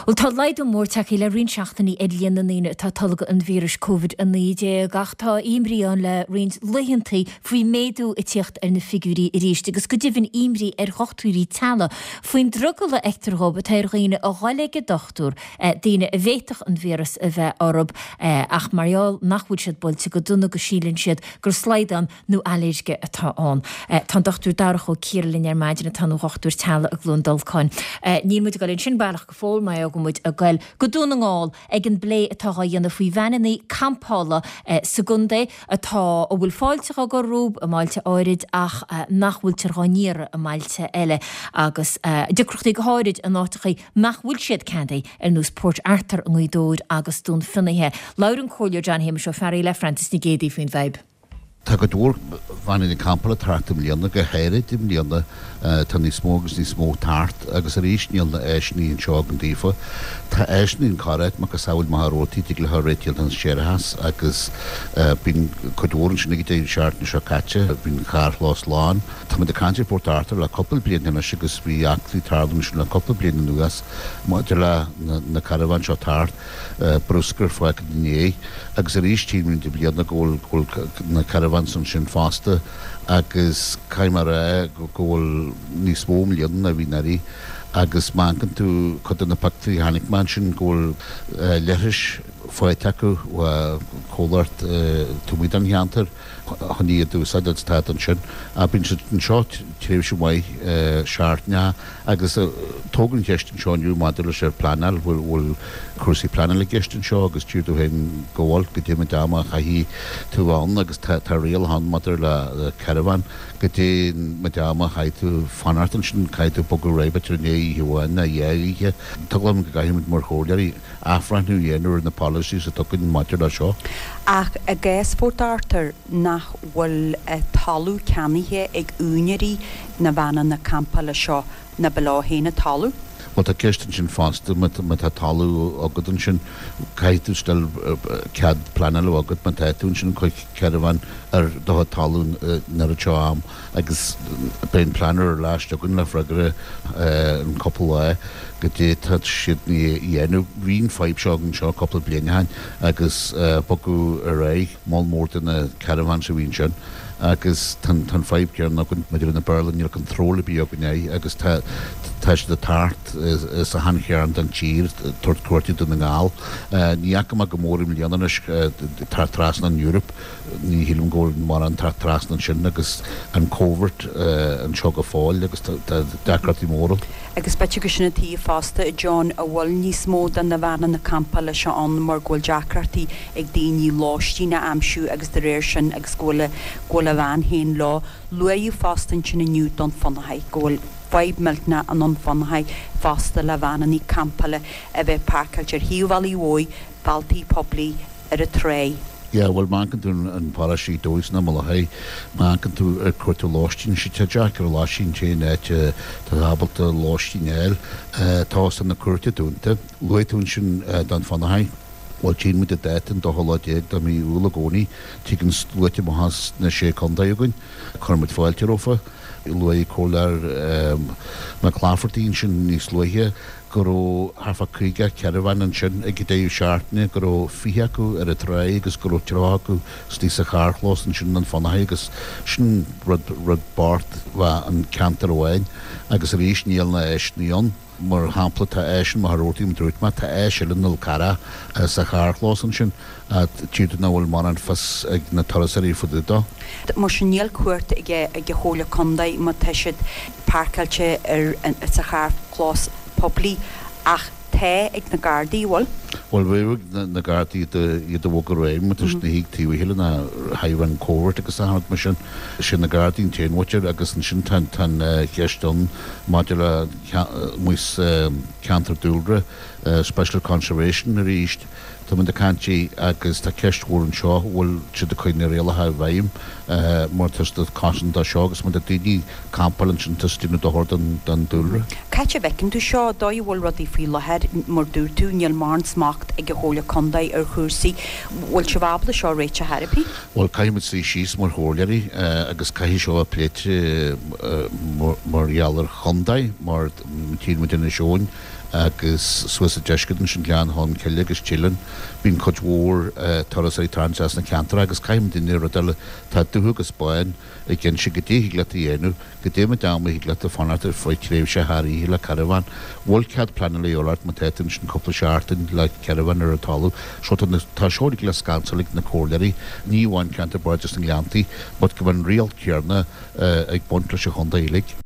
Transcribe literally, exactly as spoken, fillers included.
Well tá leid mór take le rin seachtaí Edlíon na níine tá talga an vírus COVID a níide gachtá imbrián le rins leihantaí faoi méadú i tíocht ar na figurí i ríist, agus go dibhann imrí ar chochtúirí talla faoin drogala ectarhob a tair riine a ghaige dochtúr daine a bhéiteach an vírus a bheith orb ach mariaal nachhúid siad boilte go duna go sílann siad gur sleidan nó aléisge atá an. Tá dochtúr darach ó cíirlinn ar maidin a tanú chochtúr talla a glúndalcáin. Ní muid go linn sin bailach go fól mai agmuid a gail go dúna ngáil ag an blé atá dhéanana faoi bhenaí campála segundé atá ó bhfuil fáilte go rúb a máilte áirid ach nachhfuil tirghaníire a máilte eile agus decrochtaí go háirid a nátachaí nachhfuil siad candaí ar nús Port Arthur an gcuidóid agus dún finnaithe. Lauren Collier John Hamish ó Ferry le Francis ní géadaí faoin bheib. Tá go dúr bhain in campala tarta mlíonna go héirid i mlíonna tá ní smógus ní smó tart agus a ríis níonna éisní an seog an dífa. Tá éisní an carreit mar go saoil maithrótaí tí le réitiil an séirehas agus bín go dúran sin nig dé seart na seo caite bín char lás lán. Tá me de cantir Port Arthur le coppla bliana na agus bhí actlaí tardam sin le coppla bliana nuas má de le na caravan seo tart bruscar foiag dné agus a ríis tíimún de bliana ggóil na caravan san sin fásta agus caiimara ggóil níos mó mlíon a bhí narí agus mancan tú chud na pactaí hánig man sin ggóil leiris foiiteacu cólart túmid an cheantar chuní a dúsad a tá an sin a bín an seo tréh sem mai seaartne agus tógann ceistin seoinú maidir sé planal bhfuil bhfuil crusaí planal geistin seo agus tíú tú hen ggóil go dtí dáma chaihí tú bhán agus tá réal han maidir le caravan go dtí dáma chaitú fanartan sin chaitú bogu réibetar né hiúin na dhéige tulam go gaiimiid mar chóileirí afranú dhéanú na policies a tugann maidir le seo. Ach a gcás Port Arthur nach bhfuil talú ceannaithe ag úneirí na bhana na campala seo na beláhéna talú? Well tá ceistin sin fásta me tá talú agad an sin caiitú stel cead planal agad me taitún sin chuig caravan ar dotha talú nar a teo am agus ben planar ar láiste agan le freigre an coppla go dtí tá siad ní dhéanú bhíon feib seágan seo coppla blianahain agus bogu a ré má mór na caravan sa bhíon sin agus tan feib cear na gon meidir na Berlin níor contróla bí agan agus tá Teis de tart is a hanchéan an tír tuairt cuairtí duna ngáil. Ní acha go mór mlíananis tart trasna an Europe ní hílim ggóil mar an tart trasna sin agus an cóvert an seo go fáil agus decratí mór. Agus bete go sinna tí fásta i John a bhfuil níos mó den na bhena na campala seo an mar ghfuil deacratí ag daoine láistí na amsú agus de réir sin agus ggóla ggóla bhean héin lá luú fástan sin iniu don fannahaid ggóil five miltna an an fanhaid fásta le bhana ní campala a bheith parcailte hiúhhaí ói baltaí poblí ar a tré. Ja, well mancan tú an parasí dóis na mala hei mancan tú ar cuirtú láistín si te deach ar láistín té nete tá habalta láistín eil tásta na cuirte dúnta luitún sin dan fanhaid Well, tín mu a déitin do hola déag da mí úla góní tígann luite mohas na sé condaigún chumid fáilte rófa luí cólar na chláfortíín sin níos luithe go harfa chuige caravan an sin ag déú seaartne go fihe acu ar a tré agus go trá acu tí a charchlós an sin an fannaid agus sin rud rud bart bha an cantar óhain agus a rís níl na éisníon mar hapla tá éisian mar rótíím drúit me tá éisiil an cara sa charchlós an sin a tíú na bhfuil mar an fas ag na tarasaí fudúdá. Mar sin níl cuairt ag go hóla condaid má teisiid parcailte ar sa charchlós poblí ach té ag na gardaí bhil? Well, bhfuil na gardaí iad a bhógar réim mu na hiigtíú héile na haimhan cóhairt agus a mar sin sin na gardaín téanmhaite agus an sin tan tan cheistún maidir le muos ceantar dúldra Special Conservation a ríist Tá man de cantí agus tá ceistúir an seo bhfuil si de chuine réalathe bhaim mar tusta caian dá seo agus man de daoine campal an sin tustaína dothir den dúlra. Caite bhecinn tú seo dó bhfuil rudí faoi lehead mar dúr tú níl mar an smacht ag go hóla condaid ar chusaí bhfuil se bhabla seo réite therapy? Well, caiimiid sí síos mar chóileirí agus caihí seo a pléite mar geallar condaid mar tímuid ina seoin agus suas a deiscidan sin lean hon ceile agus chillan bín coidhór toras é transas na cantar agus caiim duine rodile tá duhugus bain i gin si go dtí hígla a dhéanú go dé dáma hígla a fanartar foioi créimh se haí le caravan bhil cead plan le olart má tétain sin coppla seartain le caravan ar a talú seo tá seoirigh le scansalig na cóirí ní bhain ceanta buirtas na leantaí, bud go bhain rial cearna ag buntla se chunda éig